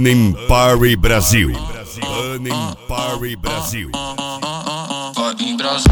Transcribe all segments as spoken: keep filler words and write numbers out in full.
Burning Party Brasil. Burning Party Brasil. Burning Brasil.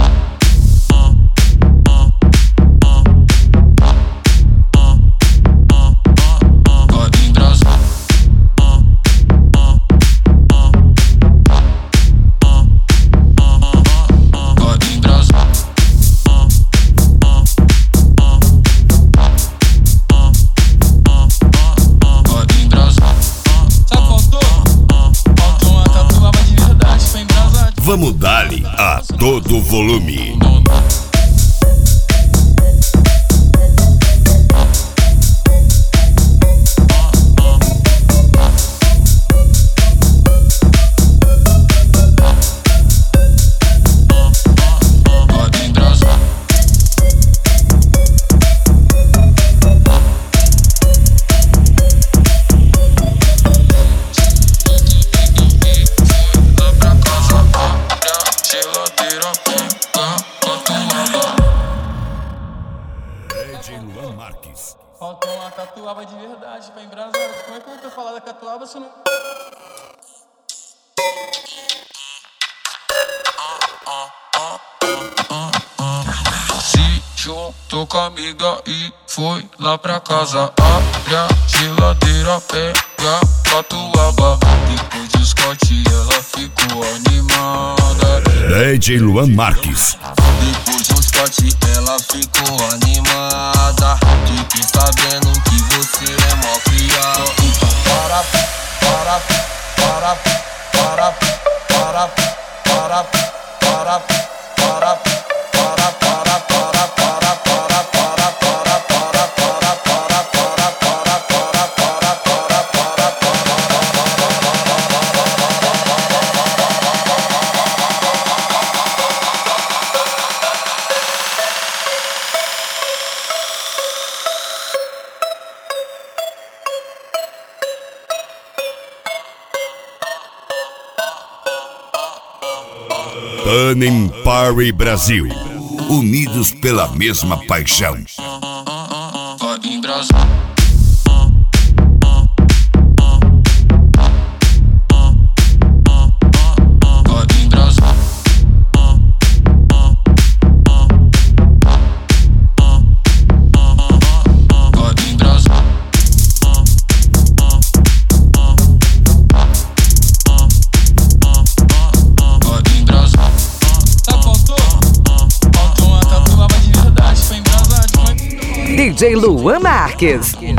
Vamos dar-lhe a todo volume. Luan Marques. Faltou uma catuaba de verdade pra embrasar. Como é que eu vou falar da catuaba se eu não... Se juntou com a amiga e foi lá pra casa. Abre a geladeira, pega catuaba. Depois do Scott ela ficou animada. D J Luan Marques. Depois do Scott ela ficou animada. Fiquei sabendo que você é mó criado. Então para, para, para, para, para, para, para, para, para. Burning Party Brasil. Unidos pela mesma paixão. Burning Brasil. D J Luan Marques.